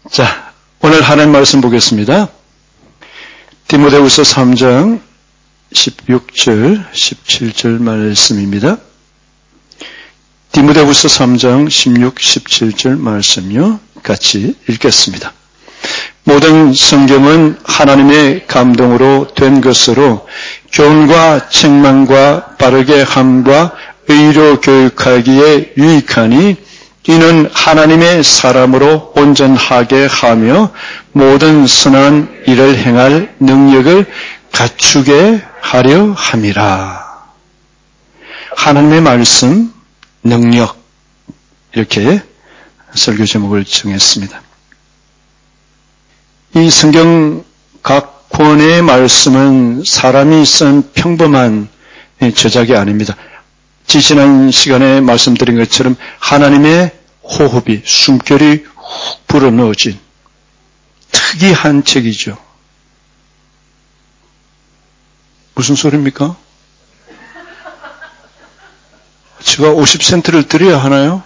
자, 오늘 하나님 말씀 보겠습니다. 디모데후서 3장 16절, 17절 말씀입니다. 디모데후서 3장 16, 17절 말씀요. 같이 읽겠습니다. 모든 성경은 하나님의 감동으로 된 것으로 교훈과 책망과 바르게 함과 의로 교육하기에 유익하니 이는 하나님의 사람으로 온전하게 하며 모든 선한 일을 행할 능력을 갖추게 하려 함이라. 하나님의 말씀, 능력, 이렇게 설교 제목을 정했습니다. 이 성경 각 권의 말씀은 사람이 쓴 평범한 저작이 아닙니다. 지난 시간에 말씀드린 것처럼 하나님의 호흡이, 숨결이 훅 불어넣어진 특이한 책이죠. 무슨 소리입니까? 제가 50센트를 드려야 하나요?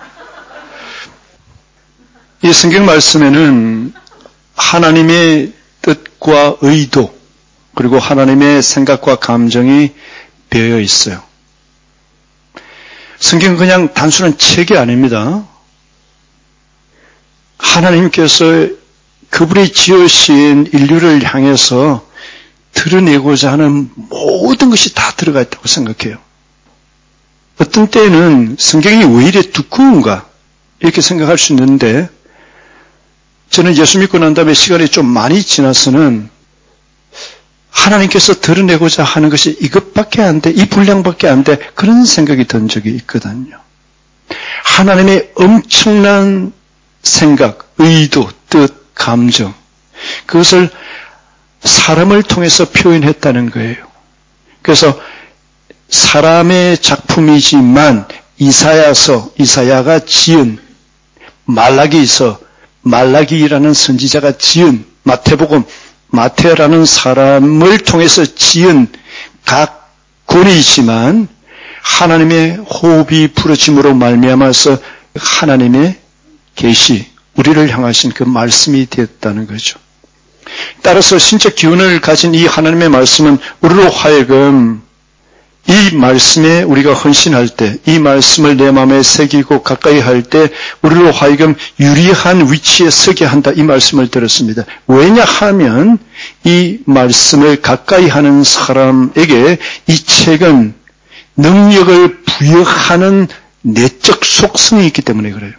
이 성경 말씀에는 하나님의 뜻과 의도, 그리고 하나님의 생각과 감정이 배어 있어요. 성경은 그냥 단순한 책이 아닙니다. 하나님께서 그분이 지으신 인류를 향해서 드러내고자 하는 모든 것이 다 들어가 있다고 생각해요. 어떤 때는 성경이 왜 이래 두꺼운가 이렇게 생각할 수 있는데, 저는 예수 믿고 난 다음에 시간이 좀 많이 지나서는 하나님께서 드러내고자 하는 것이 이것밖에 안 돼, 이 분량밖에 안 돼, 그런 생각이 든 적이 있거든요. 하나님의 엄청난 생각, 의도, 뜻, 감정, 그것을 사람을 통해서 표현했다는 거예요. 그래서 사람의 작품이지만 이사야가 지은, 말라기라는 선지자가 지은, 마태복음, 마태라는 사람을 통해서 지은 각 권이지만 하나님의 호흡이 부러짐으로 말미암아서 하나님의 계시, 우리를 향하신 그 말씀이 되었다는 거죠. 따라서 신적 기운을 가진 이 하나님의 말씀은 우리로 하여금 이 말씀에 우리가 헌신할 때, 이 말씀을 내 마음에 새기고 가까이 할 때 우리로 하여금 유리한 위치에 서게 한다, 이 말씀을 들었습니다. 왜냐하면 이 말씀을 가까이 하는 사람에게 이 책은 능력을 부여하는 내적 속성이 있기 때문에 그래요.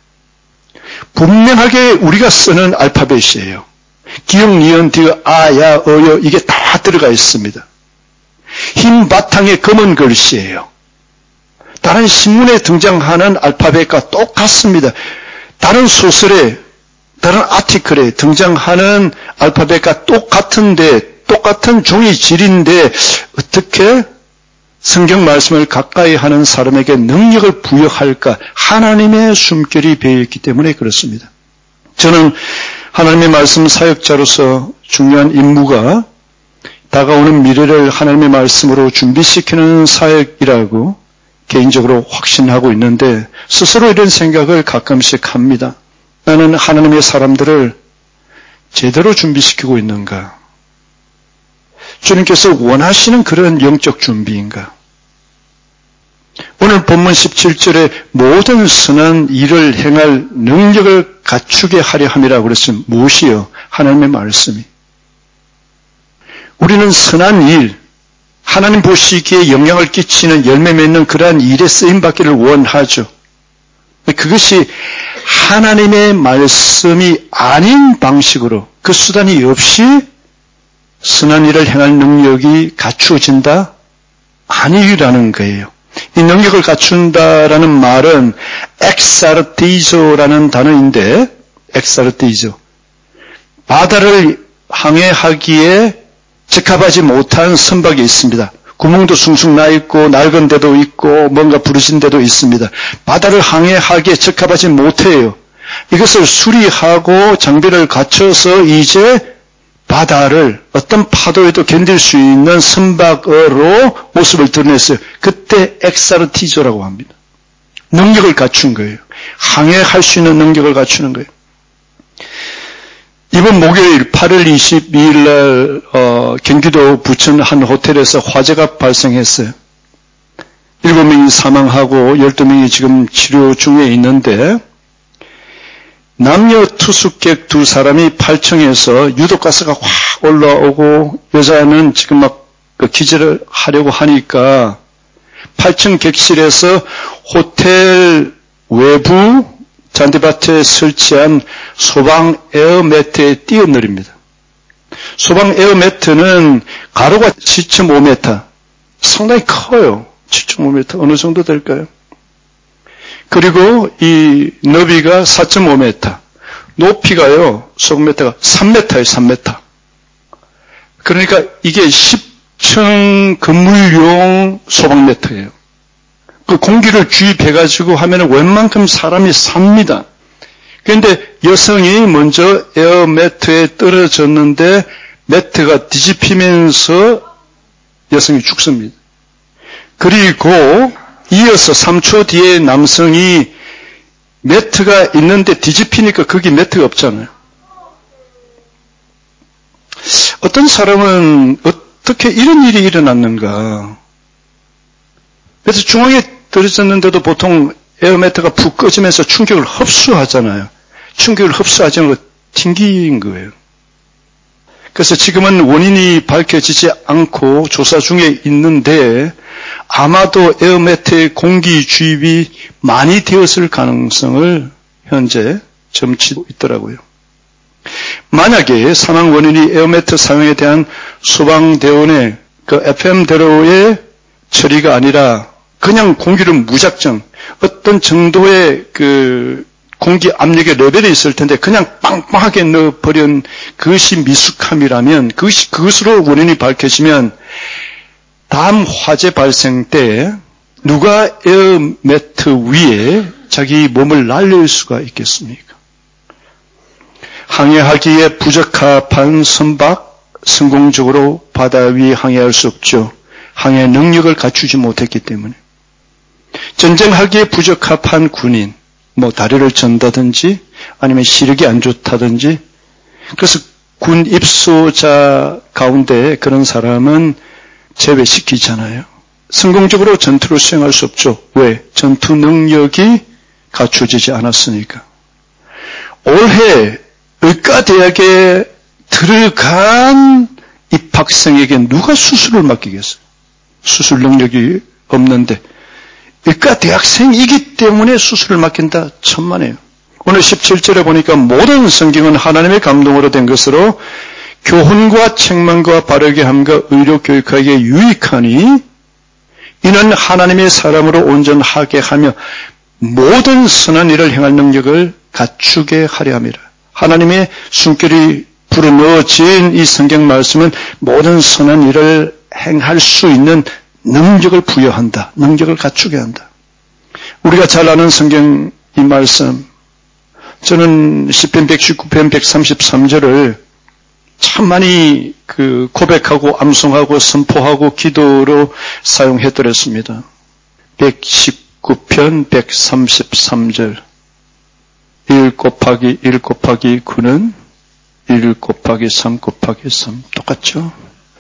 분명하게 우리가 쓰는 알파벳이에요. 기역, 니은, 디귿, 아, 야, 어여, 이게 다 들어가 있습니다. 흰 바탕에 검은 글씨예요. 다른 신문에 등장하는 알파벳과 똑같습니다. 다른 소설에, 다른 아티클에 등장하는 알파벳과 똑같은데, 똑같은 종이 질인데 어떻게 성경 말씀을 가까이 하는 사람에게 능력을 부여할까? 하나님의 숨결이 배어있기 때문에 그렇습니다. 저는 하나님의 말씀 사역자로서 중요한 임무가 다가오는 미래를 하나님의 말씀으로 준비시키는 사역이라고 개인적으로 확신하고 있는데, 스스로 이런 생각을 가끔씩 합니다. 나는 하나님의 사람들을 제대로 준비시키고 있는가? 주님께서 원하시는 그런 영적 준비인가? 오늘 본문 17절에 모든 선한 일을 행할 능력을 갖추게 하려 함이라고 그랬으면 무엇이요? 하나님의 말씀이. 우리는 선한 일, 하나님 보시기에 영향을 끼치는 열매 맺는 그러한 일에 쓰임받기를 원하죠. 그것이 하나님의 말씀이 아닌 방식으로, 그 수단이 없이 선한 일을 행할 능력이 갖추어진다? 아니라는 거예요. 이 능력을 갖춘다라는 말은 엑사르티조라는 단어인데, 엑사르티조, 바다를 항해하기에 적합하지 못한 선박이 있습니다. 구멍도 숭숭 나 있고 낡은 데도 있고 뭔가 부러진 데도 있습니다. 바다를 항해하기에 적합하지 못해요. 이것을 수리하고 장비를 갖춰서 이제 바다를 어떤 파도에도 견딜 수 있는 선박으로 모습을 드러냈어요. 그때 엑사르티조라고 합니다. 능력을 갖춘 거예요. 항해할 수 있는 능력을 갖추는 거예요. 이번 목요일 8월 22일 날 경기도 부천 한 호텔에서 화재가 발생했어요. 7명이 사망하고 12명이 지금 치료 중에 있는데 남녀 투숙객 2사람이 8층에서 유독가스가 확 올라오고 여자는 지금 막 기절을 하려고 하니까 8층 객실에서 호텔 외부 잔디밭에 설치한 소방 에어매트에 뛰어내립니다. 소방 에어매트는 가로가 7.5m, 상당히 커요. 7.5m 어느 정도 될까요? 그리고 이 너비가 4.5m, 높이가요, 소방매트가 3m예요, 3m. 그러니까 이게 10층 건물용 소방매트예요. 그 공기를 주입해가지고 하면은 웬만큼 사람이 삽니다. 그런데 여성이 먼저 에어매트에 떨어졌는데 매트가 뒤집히면서 여성이 죽습니다. 그리고 이어서 3초 뒤에 남성이 매트가 있는데 뒤집히니까 거기 매트가 없잖아요. 어떤 사람은 어떻게 이런 일이 일어났는가. 그래서 중앙에 떨어졌는데도 보통 에어매트가 푹 꺼지면서 충격을 흡수하잖아요. 충격을 흡수하지 않고 튕긴 거예요. 그래서 지금은 원인이 밝혀지지 않고 조사 중에 있는데 아마도 에어매트의 공기 주입이 많이 되었을 가능성을 현재 점치고 있더라고요. 만약에 사망 원인이 에어매트 사용에 대한 소방대원의 그 FM대로의 처리가 아니라 그냥 공기를 무작정 어떤 정도의 그 공기 압력의 레벨이 있을 텐데 그냥 빵빵하게 넣어버린 그것이 미숙함이라면 그것으로 원인이 밝혀지면 다음 화재 발생 때 누가 에어매트 위에 자기 몸을 날릴 수가 있겠습니까? 항해하기에 부적합한 선박 성공적으로 바다 위에 항해할 수 없죠. 항해 능력을 갖추지 못했기 때문에. 전쟁하기에 부적합한 군인, 다리를 전다든지 아니면 시력이 안 좋다든지 그래서 군 입소자 가운데 그런 사람은 제외시키잖아요. 성공적으로 전투를 수행할 수 없죠. 왜? 전투 능력이 갖춰지지 않았으니까. 올해 의과대학에 들어간 입학생에게 누가 수술을 맡기겠어요? 수술 능력이 없는데 의과 대학생이기 때문에 수술을 맡긴다. 천만에요. 오늘 17절에 보니까 모든 성경은 하나님의 감동으로 된 것으로 교훈과 책망과 바르게 함과 의료 교육하기에 유익하니 이는 하나님의 사람으로 온전하게 하며 모든 선한 일을 행할 능력을 갖추게 하려 함이라. 하나님의 숨결이 불어넣어진 이 성경 말씀은 모든 선한 일을 행할 수 있는 능력을 부여한다. 능력을 갖추게 한다. 우리가 잘 아는 성경 이 말씀, 저는 시편 119편 133절을 참 많이 고백하고 암송하고 선포하고 기도로 사용해드렸습니다. 119편 133절 1 곱하기 1 곱하기 9는 1 곱하기 3 곱하기 3 똑같죠?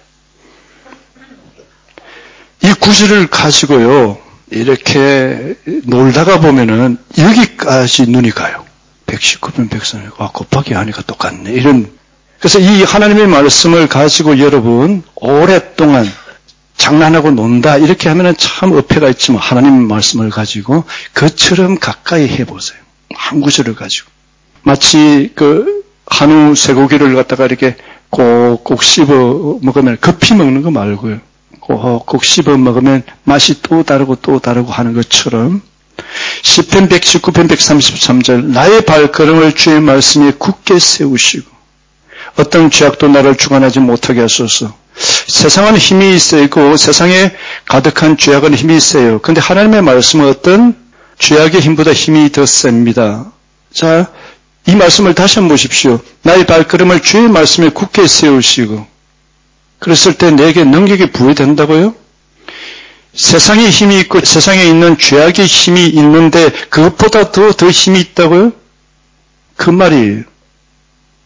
이 구절을 가지고요, 이렇게 놀다가 보면은 여기까지 눈이 가요. 119편 133, 곱하기 하니까 똑같네. 그래서 이 하나님의 말씀을 가지고 여러분, 오랫동안 장난하고 논다, 이렇게 하면은 참 어폐가 있지만 하나님 말씀을 가지고 그처럼 가까이 해보세요. 한 구절을 가지고. 마치 한우 쇠고기를 갖다가 이렇게 꼭꼭 씹어 먹으면 급히 먹는 거 말고요. 꼭 씹어 먹으면 맛이 또 다르고 하는 것처럼 시편 119편 133절 나의 발걸음을 주의 말씀에 굳게 세우시고 어떤 죄악도 나를 주관하지 못하게 하소서. 세상은 힘이 세고 세상에 가득한 죄악은 힘이 세요. 그런데 하나님의 말씀은 어떤 죄악의 힘보다 힘이 더 셉니다. 자, 이 말씀을 다시 한번 보십시오. 나의 발걸음을 주의 말씀에 굳게 세우시고 그랬을 때 내게 능력이 부여된다고요? 세상에 힘이 있고 세상에 있는 죄악의 힘이 있는데 그것보다 더 힘이 있다고요? 그 말이에요.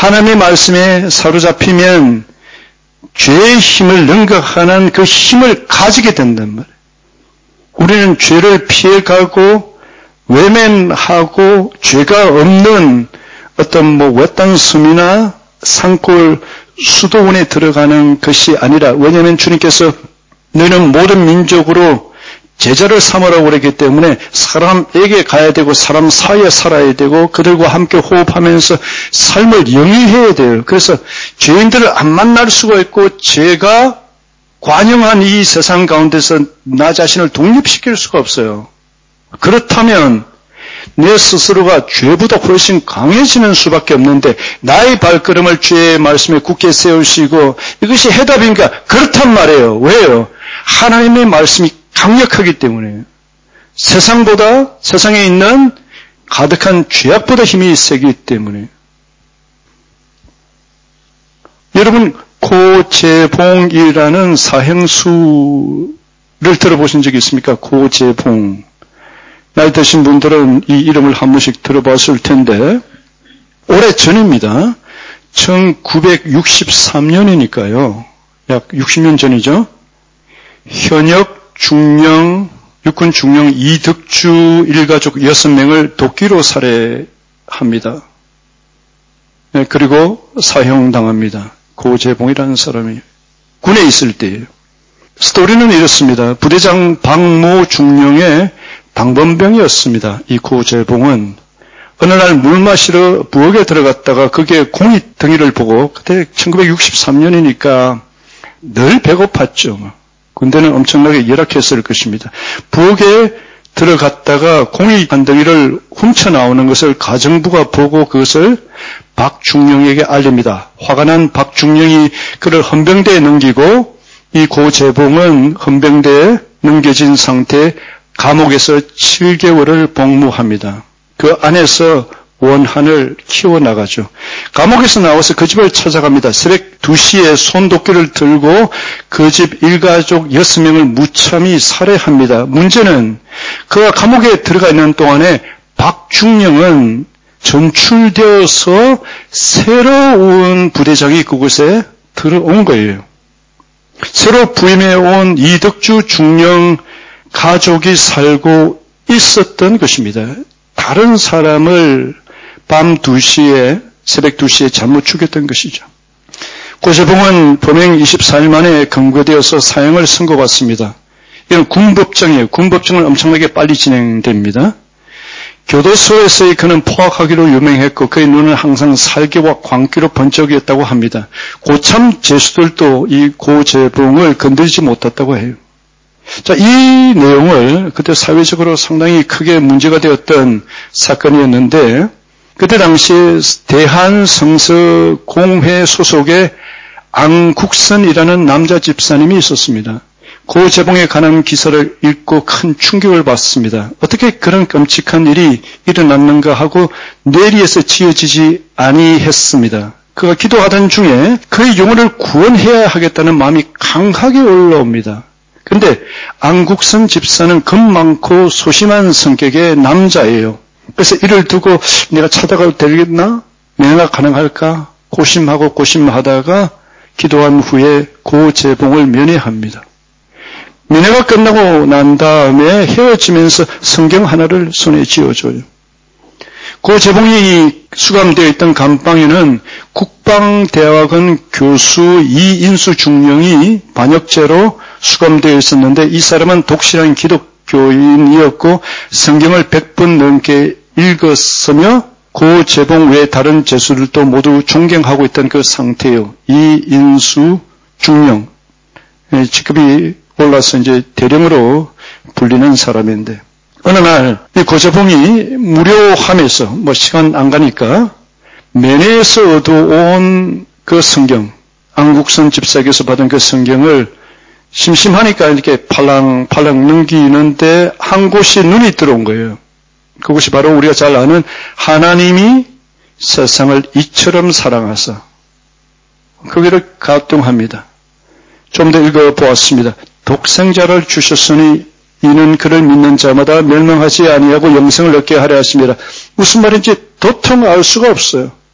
하나님의 말씀에 사로잡히면 죄의 힘을 능가하는 그 힘을 가지게 된단 말이에요. 우리는 죄를 피해가고 외면하고 죄가 없는 어떤 외딴 섬이나 산골 수도원에 들어가는 것이 아니라, 왜냐하면 주님께서 너희는 모든 민족으로 제자를 삼으라고 그랬기 때문에 사람에게 가야 되고 사람 사이에 살아야 되고 그들과 함께 호흡하면서 삶을 영위해야 돼요. 그래서 죄인들을 안 만날 수가 있고 죄가 관영한 이 세상 가운데서 나 자신을 독립시킬 수가 없어요. 그렇다면 내 스스로가 죄보다 훨씬 강해지는 수밖에 없는데 나의 발걸음을 죄의 말씀에 굳게 세우시고 이것이 해답인가? 그렇단 말이에요. 왜요? 하나님의 말씀이 강력하기 때문에 세상보다 세상에 있는 가득한 죄악보다 힘이 세기 때문에 여러분 고재봉이라는 사형수를 들어보신 적이 있습니까? 고재봉. 나이 드신 분들은 이 이름을 한 번씩 들어봤을 텐데 오래전입니다. 1963년이니까요. 약 60년 전이죠. 현역 중령, 육군 중령 이득주 일가족 6명을 도끼로 살해합니다. 네, 그리고 사형당합니다. 고재봉이라는 사람이 군에 있을 때예요. 스토리는 이렇습니다. 부대장 박모 중령의 방범병이었습니다. 이 고재봉은 어느 날 물 마시러 부엌에 들어갔다가 거기에 공이 덩이를 보고 그때 1963년이니까 늘 배고팠죠. 군대는 엄청나게 열악했을 것입니다. 부엌에 들어갔다가 공이 한 덩이를 훔쳐 나오는 것을 가정부가 보고 그것을 박중령에게 알립니다. 화가 난 박중령이 그를 헌병대에 넘기고 이 고재봉은 헌병대에 넘겨진 상태에 감옥에서 7개월을 복무합니다. 그 안에서 원한을 키워나가죠. 감옥에서 나와서 그 집을 찾아갑니다. 새벽 2시에 손도끼를 들고 그 집 일가족 6명을 무참히 살해합니다. 문제는 그가 감옥에 들어가 있는 동안에 박중령은 전출되어서 새로운 부대장이 그곳에 들어온 거예요. 새로 부임해 온 이득주 중령 가족이 살고 있었던 것입니다. 다른 사람을 밤 2시에, 새벽 2시에 잘못 죽였던 것이죠. 고재봉은 범행 24일 만에 검거되어서 사형을 선고받습니다. 이건 군법정이에요. 군법정은 엄청나게 빨리 진행됩니다. 교도소에서의 그는 포악하기로 유명했고 그의 눈은 항상 살기와 광기로 번쩍이었다고 합니다. 고참 죄수들도 이 고재봉을 건드리지 못했다고 해요. 자, 이 내용을 그때 사회적으로 상당히 크게 문제가 되었던 사건이었는데 그때 당시에 대한성서공회 소속의 안국선이라는 남자 집사님이 있었습니다. 고재봉에 관한 기사를 읽고 큰 충격을 받습니다. 어떻게 그런 끔찍한 일이 일어났는가 하고 뇌리에서 지어지지 아니했습니다. 그가 기도하던 중에 그의 영혼을 구원해야 하겠다는 마음이 강하게 올라옵니다. 그런데 안국선 집사는 겁 많고 소심한 성격의 남자예요. 그래서 이를 두고 내가 찾아가도 되겠나? 면회가 가능할까? 고심하다가 기도한 후에 고재봉을 면회합니다. 면회가 끝나고 난 다음에 헤어지면서 성경 하나를 손에 쥐어줘요. 고재봉이 수감되어 있던 감방에는 국방대학원 교수 이인수 중령이 반역죄로 수감되어 있었는데 이 사람은 독실한 기독교인이었고 성경을 100번 넘게 읽었으며 고재봉 외 다른 죄수들도 모두 존경하고 있던 그 상태예요. 이인수 중령. 직급이 올라서 이제 대령으로 불리는 사람인데 어느 날 이 고재봉이 무료함에서 시간 안 가니까 면회에서 얻어온 그 성경, 안국선 집사에게서 받은 그 성경을 심심하니까 이렇게 팔랑팔랑 넘기는데 한 곳이 눈이 들어온 거예요. 그것이 바로 우리가 잘 아는 하나님이 세상을 이처럼 사랑하사. 거기를 가동합니다. 좀 더 읽어보았습니다. 독생자를 주셨으니 이는 그를 믿는 자마다 멸망하지 아니하고 영생을 얻게 하려 하십니다. 무슨 말인지 도통 알 수가 없어요.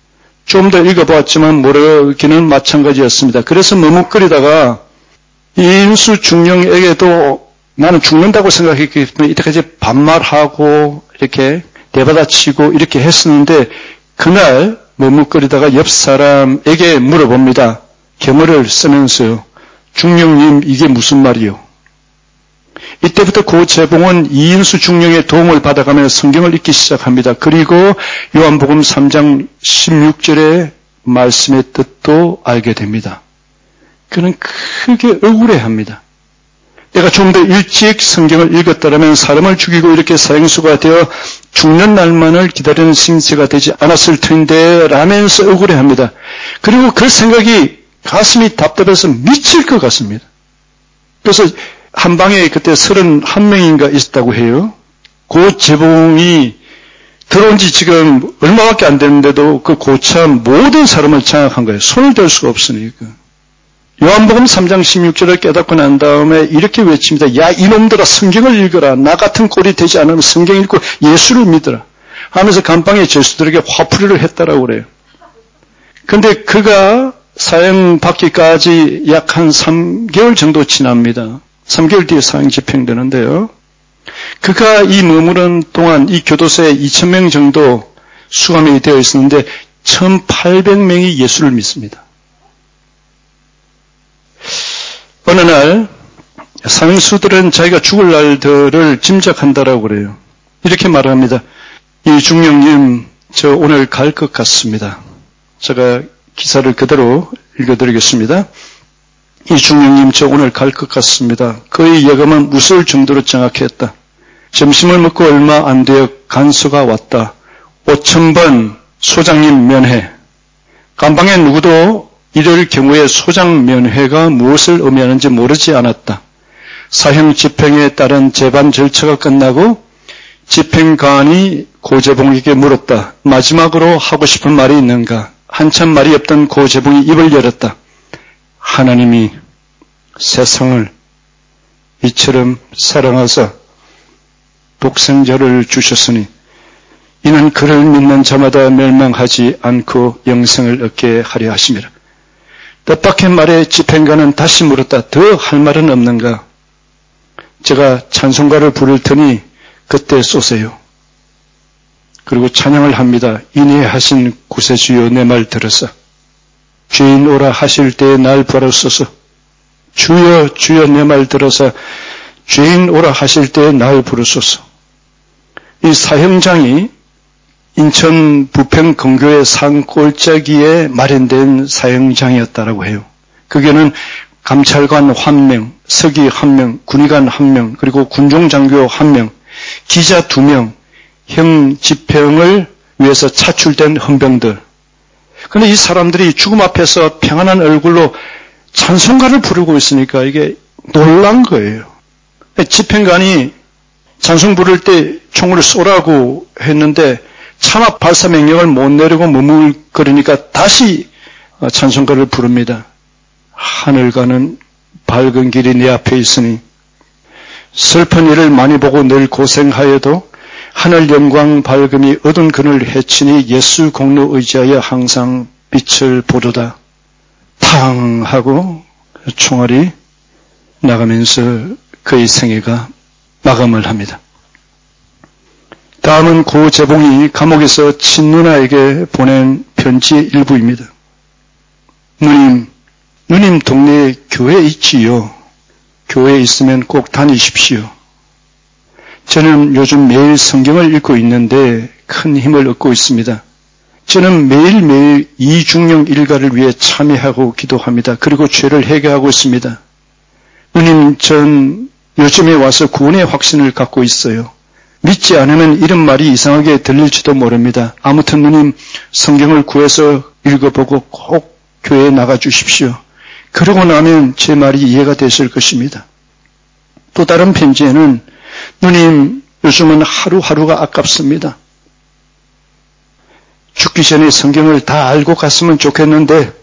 좀 더 읽어보았지만 모르기는 마찬가지였습니다. 그래서 머뭇거리다가 이인수 중령에게도 나는 죽는다고 생각했기 때문에 이때까지 반말하고 이렇게 대받아치고 이렇게 했었는데 그날 머뭇거리다가 옆 사람에게 물어봅니다. 경어를 쓰면서요. 중령님 이게 무슨 말이요? 이때부터 고재봉은 이인수 중령의 도움을 받아가며 성경을 읽기 시작합니다. 그리고 요한복음 3장 16절의 말씀의 뜻도 알게 됩니다. 그는 크게 억울해합니다. 내가 좀 더 일찍 성경을 읽었더라면 사람을 죽이고 이렇게 사형수가 되어 죽는 날만을 기다리는 신세가 되지 않았을 텐데 라면서 억울해합니다. 그리고 그 생각이 가슴이 답답해서 미칠 것 같습니다. 그래서 한 방에 그때 31명인가 있었다고 해요. 고재봉이 들어온 지 지금 얼마밖에 안 됐는데도 그 고차 모든 사람을 장악한 거예요. 손을 댈 수가 없으니까. 요한복음 3장 16절을 깨닫고 난 다음에 이렇게 외칩니다. 야 이놈들아 성경을 읽어라. 나 같은 꼴이 되지 않으면 성경 읽고 예수를 믿어라. 하면서 감방의 죄수들에게 화풀이를 했다라고 그래요. 근데 그가 사형받기까지 약 한 3개월 정도 지납니다. 3개월 뒤에 사형 집행되는데요. 그가 이 머무른 동안 이 교도소에 2,000명 정도 수감이 되어 있었는데 1,800명이 예수를 믿습니다. 어느 날 사형수들은 자기가 죽을 날들을 짐작한다라고 그래요. 이렇게 말합니다. 이 중령님 저 오늘 갈 것 같습니다. 제가 기사를 그대로 읽어드리겠습니다. 이 중령님 저 오늘 갈 것 같습니다. 그의 예감은 무서울 정도로 정확했다. 점심을 먹고 얼마 안 되어 간수가 왔다. 5,000번 소장님 면회. 감방에 누구도 이럴 경우에 소장 면회가 무엇을 의미하는지 모르지 않았다. 사형 집행에 따른 재반 절차가 끝나고 집행관이 고재봉에게 물었다. 마지막으로 하고 싶은 말이 있는가? 한참 말이 없던 고재봉이 입을 열었다. 하나님이 세상을 이처럼 사랑하사 독생자를 주셨으니 이는 그를 믿는 자마다 멸망하지 않고 영생을 얻게 하려 하심이라. 뜻밖의 말에 집행관은 다시 물었다. 더 할 말은 없는가? 제가 찬송가를 부를 테니 그때 쏘세요. 그리고 찬양을 합니다. 인애하신 구세주여 내 말 들으사 죄인 오라 하실 때에 날 부르소서. 주여 주여 내 말 들으사 죄인 오라 하실 때에 날 부르소서. 이 사형장이 인천 부평금교의 산골짜기에 마련된 사형장이었다라고 해요. 그게는 감찰관 1명, 서기 1명, 군의관 1명, 그리고 군종장교 1명, 기자 2명, 형 집행을 위해서 차출된 헌병들. 그런데 이 사람들이 죽음 앞에서 평안한 얼굴로 찬송가를 부르고 있으니까 이게 놀란 거예요. 집행관이 찬송 부를 때 총을 쏘라고 했는데 차마 발사 명령을 못 내리고 머물거리니까 다시 찬송가를 부릅니다. 하늘 가는 밝은 길이 내 앞에 있으니 슬픈 일을 많이 보고 늘 고생하여도 하늘 영광 밝음이 어두운 그늘 해치니 예수 공로 의지하여 항상 빛을 보도다. 탕 하고 총알이 나가면서 그의 생애가 마감을 합니다. 다음은 고재봉이 감옥에서 친누나에게 보낸 편지의 일부입니다. 누님 동네에 교회 있지요. 교회에 있으면 꼭 다니십시오. 저는 요즘 매일 성경을 읽고 있는데 큰 힘을 얻고 있습니다. 저는 매일매일 이중령 일가를 위해 참여하고 기도합니다. 그리고 죄를 회개하고 있습니다. 누님, 전 요즘에 와서 구원의 확신을 갖고 있어요. 믿지 않으면 이런 말이 이상하게 들릴지도 모릅니다. 아무튼 누님, 성경을 구해서 읽어보고 꼭 교회에 나가 주십시오. 그러고 나면 제 말이 이해가 되실 것입니다. 또 다른 편지에는 누님, 요즘은 하루하루가 아깝습니다. 죽기 전에 성경을 다 알고 갔으면 좋겠는데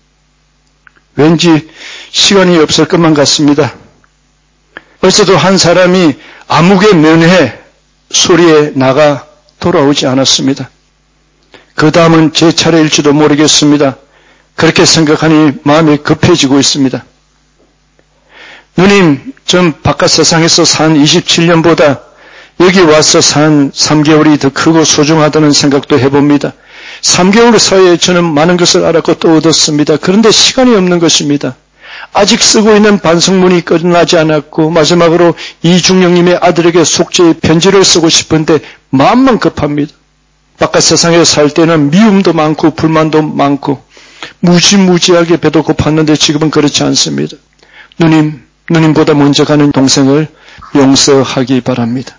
왠지 시간이 없을 것만 같습니다. 벌써도 한 사람이 암흑의 면회 소리에 나가 돌아오지 않았습니다. 그 다음은 제 차례일지도 모르겠습니다. 그렇게 생각하니 마음이 급해지고 있습니다. 누님, 전 바깥 세상에서 산 27년보다 여기 와서 산 3개월이 더 크고 소중하다는 생각도 해봅니다. 3개월 사이에 저는 많은 것을 알았고 또 얻었습니다. 그런데 시간이 없는 것입니다. 아직 쓰고 있는 반성문이 끝나지 않았고 마지막으로 이중령님의 아들에게 속죄의 편지를 쓰고 싶은데 마음만 급합니다. 바깥 세상에 살 때는 미움도 많고 불만도 많고 무지무지하게 배도 고팠는데 지금은 그렇지 않습니다. 누님보다 먼저 가는 동생을 용서하기 바랍니다.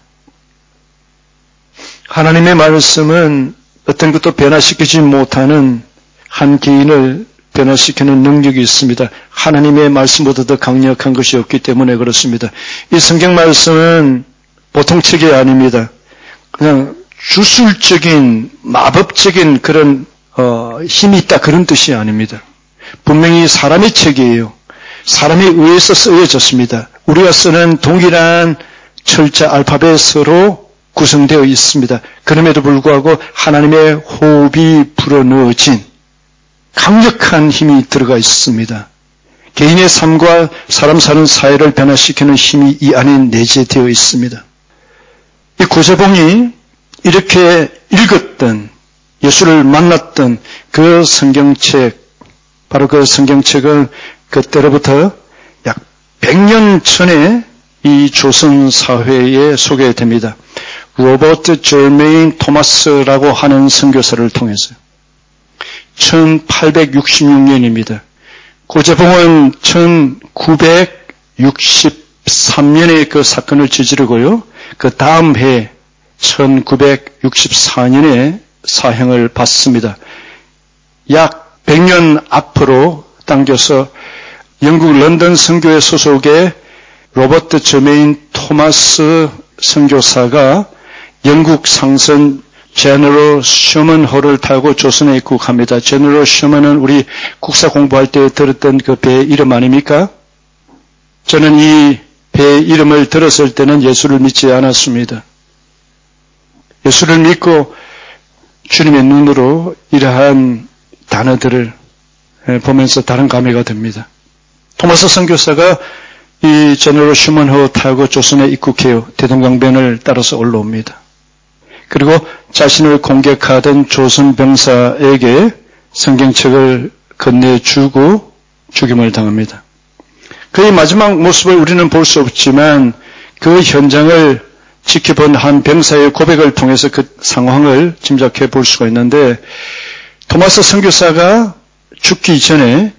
하나님의 말씀은 어떤 것도 변화시키지 못하는 한 개인을 변화시키는 능력이 있습니다. 하나님의 말씀보다 더 강력한 것이 없기 때문에 그렇습니다. 이 성경 말씀은 보통 책이 아닙니다. 그냥 주술적인 마법적인 그런 힘이 있다 그런 뜻이 아닙니다. 분명히 사람의 책이에요. 사람에 의해서 쓰여졌습니다. 우리가 쓰는 동일한 철자 알파벳으로 구성되어 있습니다. 그럼에도 불구하고 하나님의 호흡이 불어넣어진 강력한 힘이 들어가 있습니다. 개인의 삶과 사람 사는 사회를 변화시키는 힘이 이 안에 내재되어 있습니다. 이 고재봉이 이렇게 읽었던 예수를 만났던 그 성경책, 바로 그 성경책은 그때로부터 약 100년 전에 이 조선 사회에 소개됩니다. 로버트 제르메인 토마스라고 하는 선교사를 통해서 1866년입니다. 고재봉은 1963년에 그 사건을 저지르고요. 그 다음 해 1964년에 사형을 받습니다. 약 100년 앞으로 당겨서 영국 런던 선교회 소속의 로버트 제르메인 토마스 선교사가 영국 상선 제너럴 셔먼호를 타고 조선에 입국합니다. 제너럴 셔먼은 우리 국사 공부할 때 들었던 그 배 이름 아닙니까? 저는 이 배 이름을 들었을 때는 예수를 믿지 않았습니다. 예수를 믿고 주님의 눈으로 이러한 단어들을 보면서 다른 감회가 됩니다. 토마스 선교사가 이 제너럴 셔먼호 타고 조선에 입국해요. 대동강변을 따라서 올라옵니다. 그리고 자신을 공격하던 조선 병사에게 성경책을 건네주고 죽임을 당합니다. 그의 마지막 모습을 우리는 볼 수 없지만 그 현장을 지켜본 한 병사의 고백을 통해서 그 상황을 짐작해 볼 수가 있는데 토마스 선교사가 죽기 전에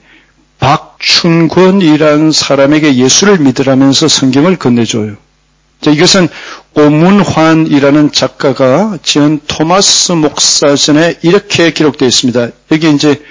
박춘권이라는 사람에게 예수를 믿으라면서 성경을 건네줘요. 이것은 오문환이라는 작가가 지은 토마스 목사전에 이렇게 기록되어 있습니다. 여기 이제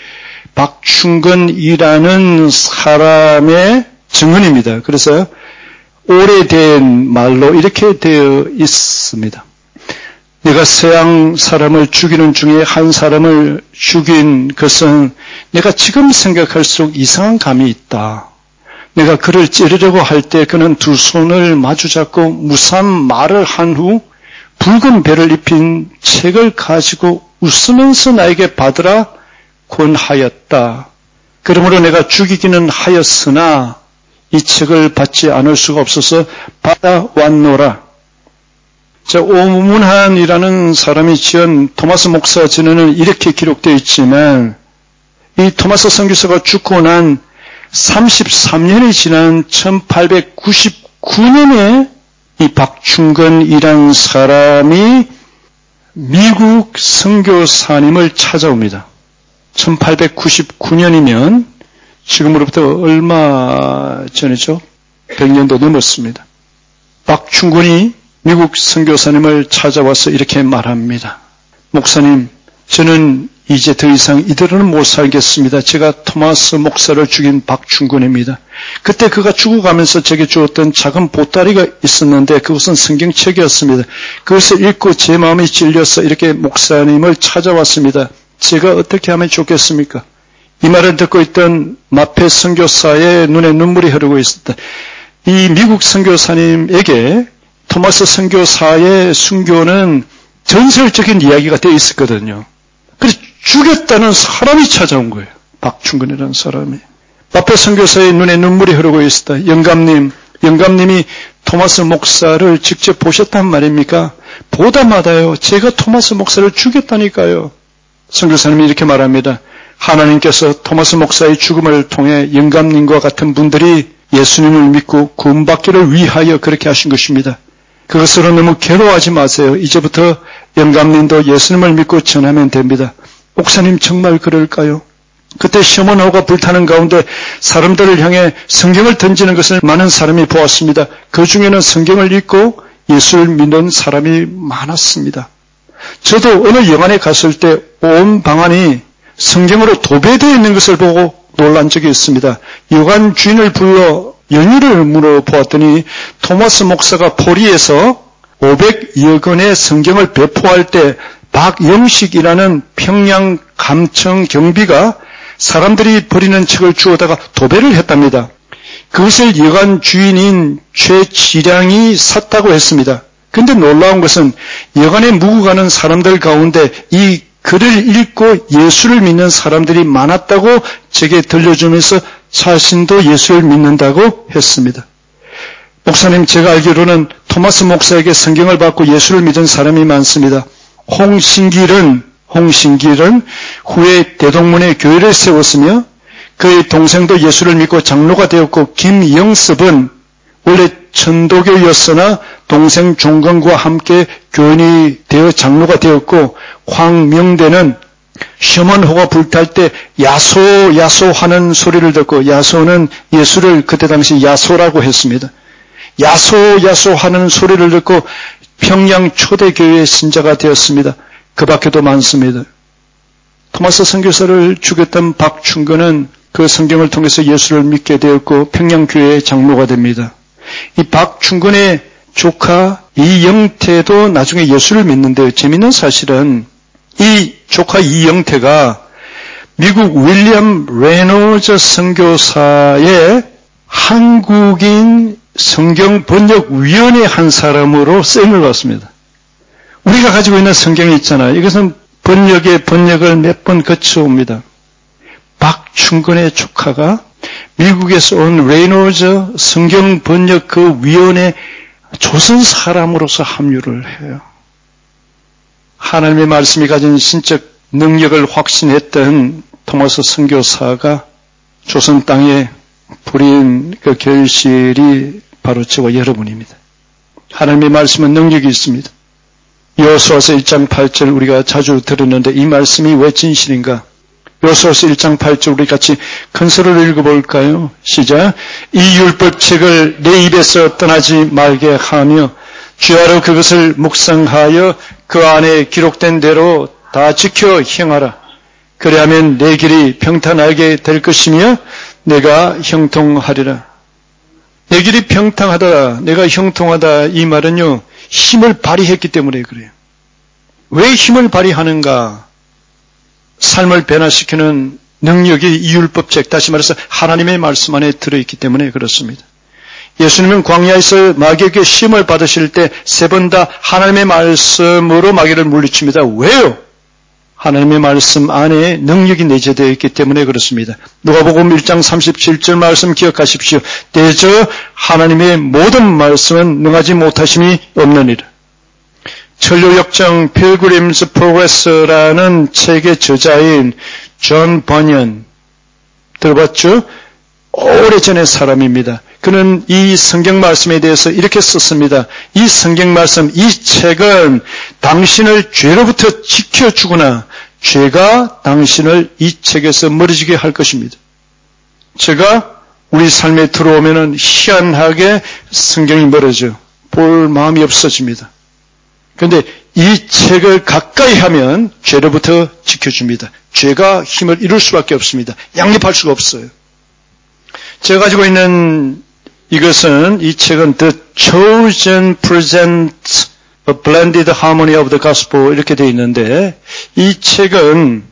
박충건이라는 사람의 증언입니다. 그래서 오래된 말로 이렇게 되어 있습니다. 내가 서양 사람을 죽이는 중에 한 사람을 죽인 것은 내가 지금 생각할수록 이상한 감이 있다. 내가 그를 찌르려고 할 때 그는 두 손을 마주잡고 무사한 말을 한 후 붉은 배를 입힌 책을 가지고 웃으면서 나에게 받으라 권하였다. 그러므로 내가 죽이기는 하였으나 이 책을 받지 않을 수가 없어서 받아왔노라. 오문환이라는 사람이 지은 토마스 목사 전에는 이렇게 기록되어 있지만 이 토마스 선교사가 죽고 난 33년이 지난 1899년에 이 박충건이라는 사람이 미국 선교사님을 찾아옵니다. 1899년이면 지금으로부터 얼마 전이죠? 100년도 넘었습니다. 박충건이 미국 선교사님을 찾아와서 이렇게 말합니다. 목사님, 저는 이제 더 이상 이대로는 못 살겠습니다. 제가 토마스 목사를 죽인 박충건입니다. 그때 그가 죽어가면서 제게 주었던 작은 보따리가 있었는데 그것은 성경책이었습니다. 그것을 읽고 제 마음이 찔려서 이렇게 목사님을 찾아왔습니다. 제가 어떻게 하면 좋겠습니까? 이 말을 듣고 있던 마페 선교사의 눈에 눈물이 흐르고 있었다. 이 미국 선교사님에게 토마스 선교사의 순교는 전설적인 이야기가 되어 있었거든요. 그래서 죽였다는 사람이 찾아온 거예요. 박충근이라는 사람이. 바페 선교사의 눈에 눈물이 흐르고 있었다. 영감님이 토마스 목사를 직접 보셨단 말입니까? 보다마다요. 제가 토마스 목사를 죽였다니까요. 선교사님이 이렇게 말합니다. 하나님께서 토마스 목사의 죽음을 통해 영감님과 같은 분들이 예수님을 믿고 구원받기를 위하여 그렇게 하신 것입니다. 그것으로 너무 괴로워하지 마세요. 이제부터 영감님도 예수님을 믿고 전하면 됩니다. 목사님 정말 그럴까요? 그때 시험원호가 불타는 가운데 사람들을 향해 성경을 던지는 것을 많은 사람이 보았습니다. 그 중에는 성경을 읽고 예수를 믿는 사람이 많았습니다. 저도 어느 영안에 갔을 때 온 방안이 성경으로 도배되어 있는 것을 보고 놀란 적이 있습니다. 여관 주인을 불러 연유를 물어보았더니 토마스 목사가 포리에서 500여 권의 성경을 배포할 때 박영식이라는 평양 감청 경비가 사람들이 버리는 책을 주워다가 도배를 했답니다. 그것을 여관 주인인 최지량이 샀다고 했습니다. 그런데 놀라운 것은 여관에 묵고 가는 사람들 가운데 이 글을 읽고 예수를 믿는 사람들이 많았다고 제게 들려주면서 자신도 예수를 믿는다고 했습니다. 목사님, 제가 알기로는 토마스 목사에게 성경을 받고 예수를 믿은 사람이 많습니다. 홍신길은 후에 대동문에 교회를 세웠으며 그의 동생도 예수를 믿고 장로가 되었고, 김영섭은 원래 천도교였으나 동생 종건과 함께 교인이 되어 장로가 되었고, 황명대는 시험원호가 불탈 때 야소 하는 소리를 듣고, 야소는 예수를 그때 당시 야소라고 했습니다. 야소 하는 소리를 듣고 평양 초대교회의 신자가 되었습니다. 그 밖에도 많습니다. 토마스 선교사를 죽였던 박충근은 그 성경을 통해서 예수를 믿게 되었고 평양교회의 장로가 됩니다. 이 박충근의 조카 이영태도 나중에 예수를 믿는데요. 재미있는 사실은 이 조카 이영태가 미국 윌리엄 레노즈 선교사의 한국인 성경번역위원회 한 사람으로 쓰임을 받습니다. 우리가 가지고 있는 성경이 있잖아요. 이것은 번역을 몇 번 거쳐옵니다. 박충근의 조카가 미국에서 온 레이노즈 성경번역 그 위원회 조선 사람으로서 합류를 해요. 하나님의 말씀이 가진 신적 능력을 확신했던 토마스 선교사가 조선 땅에 부린 그 결실이 바로 저와 여러분입니다. 하나님의 말씀은 능력이 있습니다. 여호수아서 1장 8절 우리가 자주 들었는데 이 말씀이 왜 진실인가? 여호수아서 1장 8절 우리 같이 큰 소리로 읽어볼까요? 시작. 이 율법책을 내 입에서 떠나지 말게 하며 주야로 그것을 묵상하여 그 안에 기록된 대로 다 지켜 행하라. 그리하면 내 길이 평탄하게 될 것이며 내가 형통하리라. 내 길이 평탄하다, 내가 형통하다 이 말은요, 힘을 발휘했기 때문에 그래요. 왜 힘을 발휘하는가? 삶을 변화시키는 능력이 이 율법책, 다시 말해서 하나님의 말씀 안에 들어있기 때문에 그렇습니다. 예수님은 광야에서 마귀에게 시험을 받으실 때 세 번 다 하나님의 말씀으로 마귀를 물리칩니다. 왜요? 하나님의 말씀 안에 능력이 내재되어 있기 때문에 그렇습니다. 누가복음 1장 37절 말씀 기억하십시오. 대저 하나님의 모든 말씀은 능하지 못하심이 없느니라. 천료역정 필그림스 프로그레스라는 책의 저자인 존 버년 들어봤죠? 오래전의 사람입니다. 그는 이 성경 말씀에 대해서 이렇게 썼습니다. 이 성경 말씀, 이 책은 당신을 죄로부터 지켜주거나 죄가 당신을 이 책에서 멀어지게 할 것입니다. 제가 우리 삶에 들어오면은 희한하게 성경이 멀어져 볼 마음이 없어집니다. 그런데 이 책을 가까이 하면 죄로부터 지켜줍니다. 죄가 힘을 이룰 수밖에 없습니다. 양립할 수가 없어요. 제가 가지고 있는 이것은, 이 책은 The Chosen Presents a Blended Harmony of the Gospel 이렇게 되어 있는데, 이 책은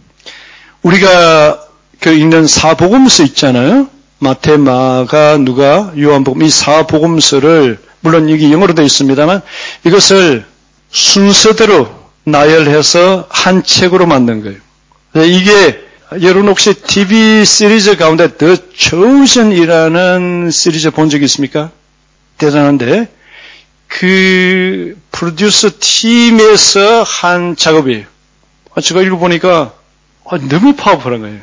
우리가 그 읽는 사복음서 있잖아요. 마태, 마가, 누가, 요한복음, 이 사복음서를, 물론 이게 영어로 되어 있습니다만, 이것을 순서대로 나열해서 한 책으로 만든 거예요. 이게 여러분 혹시 TV 시리즈 가운데 The Chosen이라는 시리즈 본 적 있습니까? 대단한데 그 프로듀서 팀에서 한 작업이에요. 제가 읽어보니까 너무 파워풀한 거예요.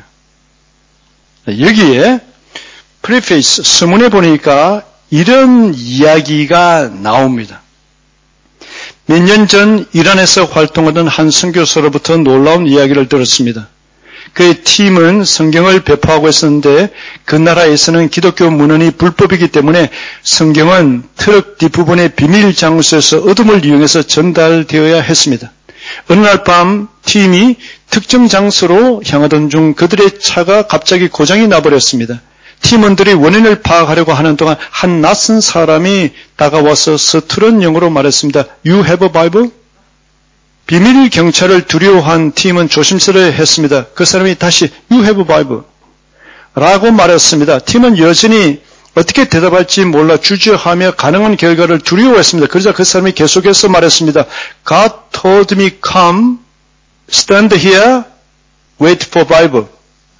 여기에 프리페이스 서문에 보니까 이런 이야기가 나옵니다. 몇 년 전 이란에서 활동하던 한 선교사로부터 놀라운 이야기를 들었습니다. 그의 팀은 성경을 배포하고 있었는데 그 나라에서는 기독교 문헌이 불법이기 때문에 성경은 트럭 뒷부분의 비밀 장소에서 어둠을 이용해서 전달되어야 했습니다. 어느 날 밤 팀이 특정 장소로 향하던 중 그들의 차가 갑자기 고장이 나버렸습니다. 팀원들이 원인을 파악하려고 하는 동안 한 낯선 사람이 다가와서 서투른 영어로 말했습니다. You have a Bible? 비밀 경찰을 두려워한 팀은 조심스레 했습니다. 그 사람이 다시 You have a Bible? 라고 말했습니다. 팀은 여전히 어떻게 대답할지 몰라 주저하며 가능한 결과를 두려워했습니다. 그러자 그 사람이 계속해서 말했습니다. God told me come, stand here, wait for Bible.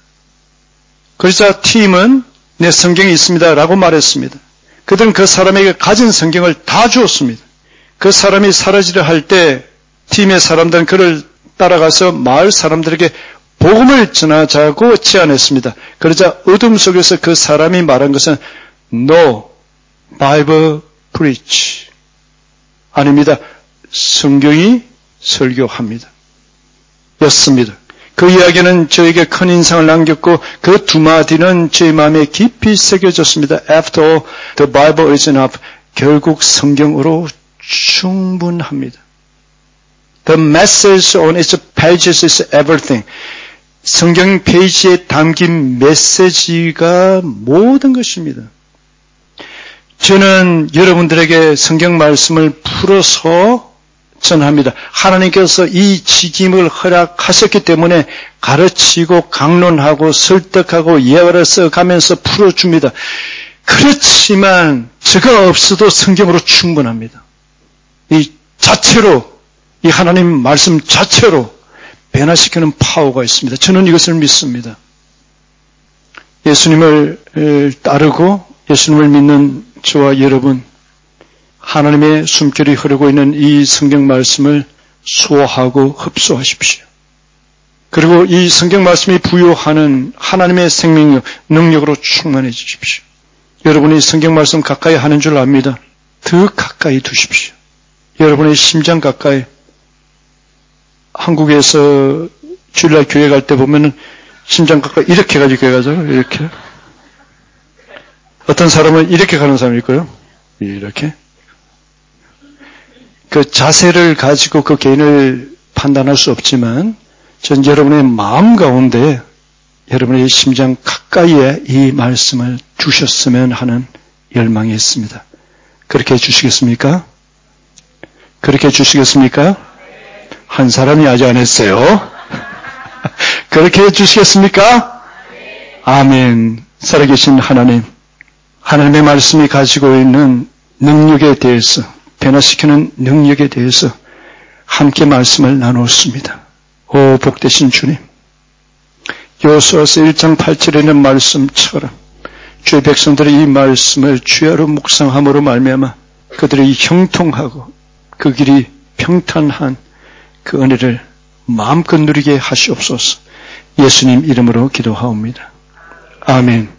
그러자 팀은 내 성경이 있습니다. 라고 말했습니다. 그들은 그 사람에게 가진 성경을 다 주었습니다. 그 사람이 사라지려 할 때 팀의 사람들은 그를 따라가서 마을 사람들에게 복음을 전하자고 제안했습니다. 그러자 어둠 속에서 그 사람이 말한 것은 No Bible Preach. 아닙니다. 성경이 설교합니다. 였습니다. 그 이야기는 저에게 큰 인상을 남겼고 그 두 마디는 제 마음에 깊이 새겨졌습니다. After all, the Bible is enough. 결국 성경으로 충분합니다. The message on its pages is everything. 성경 페이지에 담긴 메시지가 모든 것입니다. 저는 여러분들에게 성경 말씀을 풀어서 전합니다. 하나님께서 이 직임을 허락하셨기 때문에 가르치고 강론하고 설득하고 예화를 써가면서 풀어줍니다. 그렇지만 저가 없어도 성경으로 충분합니다. 이 자체로 이 하나님 말씀 자체로 변화시키는 파워가 있습니다. 저는 이것을 믿습니다. 예수님을 따르고 예수님을 믿는 저와 여러분, 하나님의 숨결이 흐르고 있는 이 성경 말씀을 수호하고 흡수하십시오. 그리고 이 성경 말씀이 부여하는 하나님의 생명력, 능력으로 충만해 주십시오. 여러분이 성경 말씀 가까이 하는 줄 압니다. 더 가까이 두십시오. 여러분의 심장 가까이. 한국에서 주일날 교회 갈 때 보면은 심장 가까이 이렇게 가지고 교회 가잖아요. 이렇게. 어떤 사람은 이렇게 가는 사람이 있고요. 이렇게. 그 자세를 가지고 그 개인을 판단할 수 없지만 전 여러분의 마음 가운데 여러분의 심장 가까이에 이 말씀을 주셨으면 하는 열망이 있습니다. 그렇게 해주시겠습니까? 그렇게 해주시겠습니까? 한 사람이 아직 안 했어요. 그렇게 해주시겠습니까? 아멘. 살아계신 하나님, 하나님의 말씀이 가지고 있는 능력에 대해서, 변화시키는 능력에 대해서 함께 말씀을 나누었습니다. 오 복되신 주님, 여호수아서 1장 8절에 있는 말씀처럼 주의 백성들이 이 말씀을 주야로 묵상함으로 말미암아 그들이 형통하고 그 길이 평탄한 그 은혜를 마음껏 누리게 하시옵소서. 예수님 이름으로 기도하옵니다. 아멘.